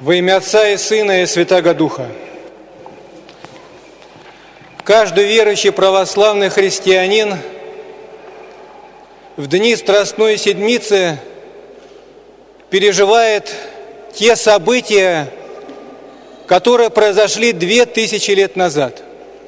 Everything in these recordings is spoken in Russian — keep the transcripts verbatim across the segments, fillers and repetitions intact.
Во имя Отца и Сына и Святаго Духа. Каждый верующий православный христианин в дни Страстной Седмицы переживает те события, которые произошли две тысячи лет назад.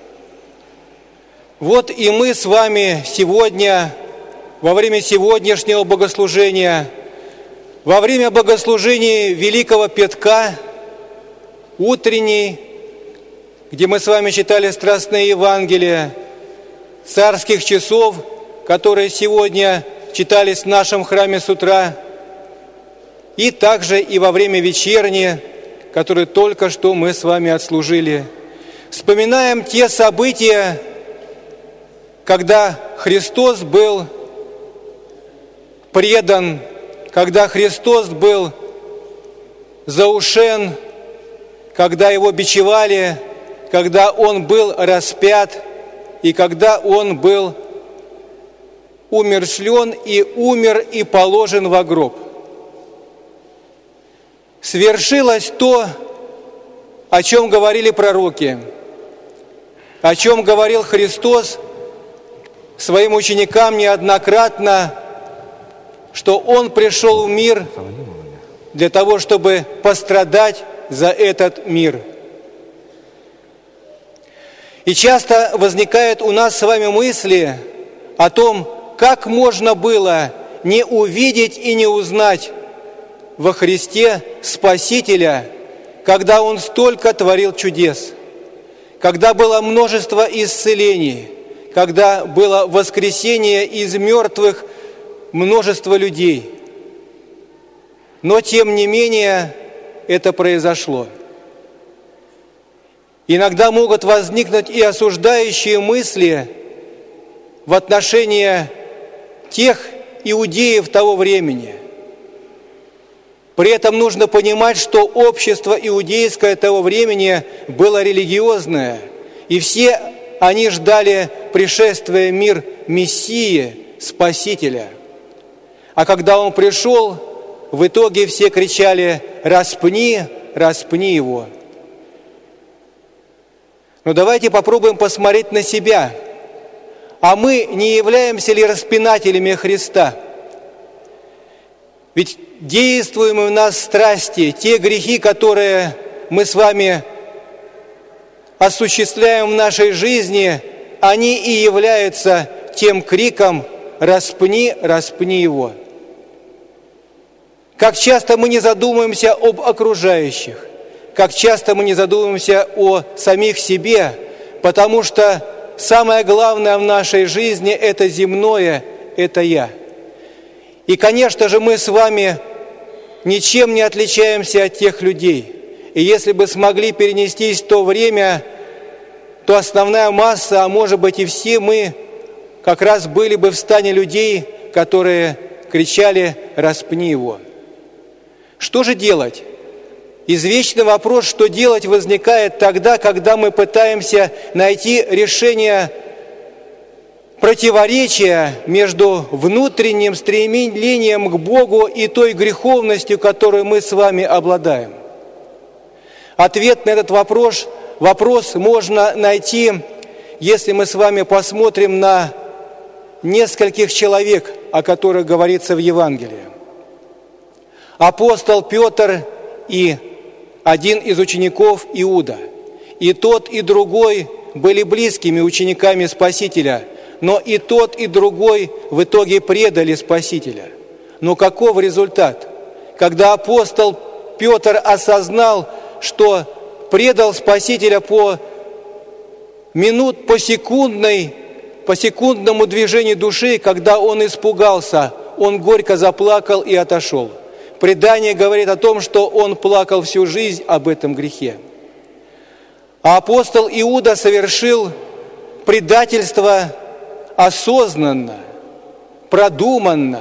Вот и мы с вами сегодня, во время сегодняшнего богослужения, во время богослужения Великого Пятка, утренней, где мы с вами читали страстные Евангелия, царских часов, которые сегодня читались в нашем храме с утра, и также и во время вечерней, которую только что мы с вами отслужили. Вспоминаем те события, когда Христос был предан, когда Христос был заушен, когда Его бичевали, когда Он был распят и когда Он был умерщвлен и умер и положен во гроб. Свершилось то, о чем говорили пророки, о чем говорил Христос своим ученикам неоднократно, что Он пришел в мир для того, чтобы пострадать за этот мир. И часто возникают у нас с вами мысли о том, как можно было не увидеть и не узнать во Христе Спасителя, когда Он столько творил чудес, когда было множество исцелений, когда было воскресение из мертвых множество людей. Но, тем не менее, это произошло. Иногда могут возникнуть и осуждающие мысли в отношении тех иудеев того времени. При этом нужно понимать, что общество иудейское того времени было религиозное, и все они ждали пришествия в мир Мессии, Спасителя. А когда Он пришел, в итоге все кричали: «Распни, распни Его». Но давайте попробуем посмотреть на себя. А мы не являемся ли распинателями Христа? Ведь действуемые в нас страсти, те грехи, которые мы с вами осуществляем в нашей жизни, они и являются тем криком: «Распни, распни Его». Как часто мы не задумываемся об окружающих, как часто мы не задумываемся о самих себе, потому что самое главное в нашей жизни – это земное, это «я». И, конечно же, мы с вами ничем не отличаемся от тех людей. И если бы смогли перенестись в то время, то основная масса, а может быть и все мы, как раз были бы в стане людей, которые кричали: «Распни Его». Что же делать? Извечный вопрос, что делать, возникает тогда, когда мы пытаемся найти решение противоречия между внутренним стремлением к Богу и той греховностью, которой мы с вами обладаем. Ответ на этот вопрос, вопрос можно найти, если мы с вами посмотрим на нескольких человек, о которых говорится в Евангелии. Апостол Петр и один из учеников Иуда. И тот, и другой были близкими учениками Спасителя, но и тот, и другой в итоге предали Спасителя. Но каков результат? Когда апостол Петр осознал, что предал Спасителя по минут, по секундной, по секундному движению души, когда он испугался, он горько заплакал и отошел. Предание говорит о том, что он плакал всю жизнь об этом грехе. А апостол Иуда совершил предательство осознанно, продуманно.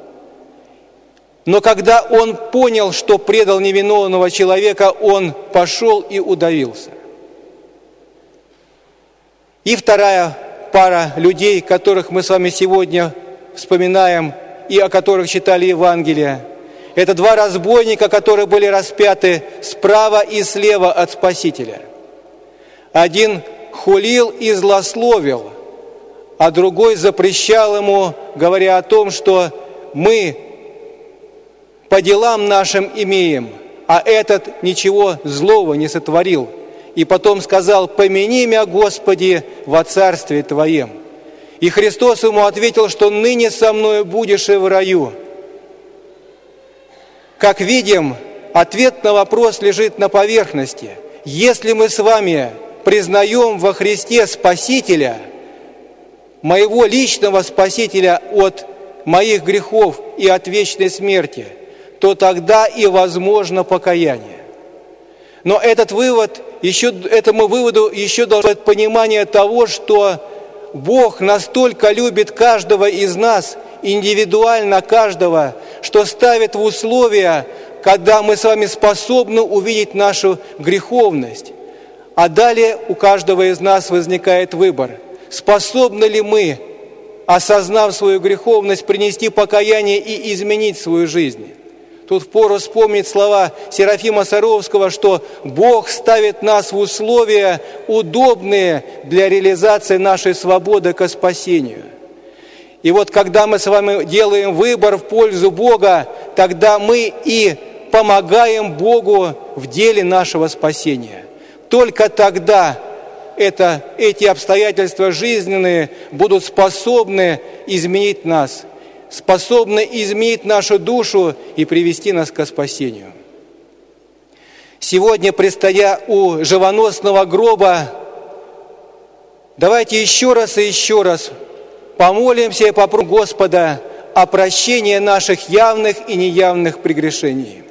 Но когда он понял, что предал невиновного человека, он пошел и удавился. И вторая пара людей, которых мы с вами сегодня вспоминаем и о которых читали Евангелие, Это два разбойника, которые были распяты справа и слева от Спасителя. Один хулил и злословил, а другой запрещал ему, говоря о том, что мы по делам нашим имеем, а этот ничего злого не сотворил. И потом сказал: «Помяни мя, Господи, во царстве Твоем». И Христос ему ответил, что «ныне со мною будешь и в раю». Как видим, ответ на вопрос лежит на поверхности. Если мы с вами признаем во Христе Спасителя, моего личного Спасителя от моих грехов и от вечной смерти, то тогда и возможно покаяние. Но этот вывод, еще, этому выводу еще должно быть понимание того, что Бог настолько любит каждого из нас, индивидуально каждого, что ставит в условия, когда мы с вами способны увидеть нашу греховность. А далее у каждого из нас возникает выбор: способны ли мы, осознав свою греховность, принести покаяние и изменить свою жизнь. Тут впору вспомнить слова Серафима Саровского, что Бог ставит нас в условия, удобные для реализации нашей свободы ко спасению. И вот когда мы с вами делаем выбор в пользу Бога, тогда мы и помогаем Богу в деле нашего спасения. Только тогда это, эти обстоятельства жизненные будут способны изменить нас, способны изменить нашу душу и привести нас к спасению. Сегодня, предстоя у живоносного гроба, давайте еще раз и еще раз помолимся и попросим Господа о прощении наших явных и неявных прегрешений.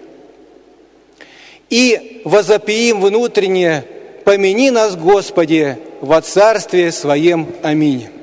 И возопиим внутренне: «Помяни нас, Господи, во Царстве Своем». Аминь.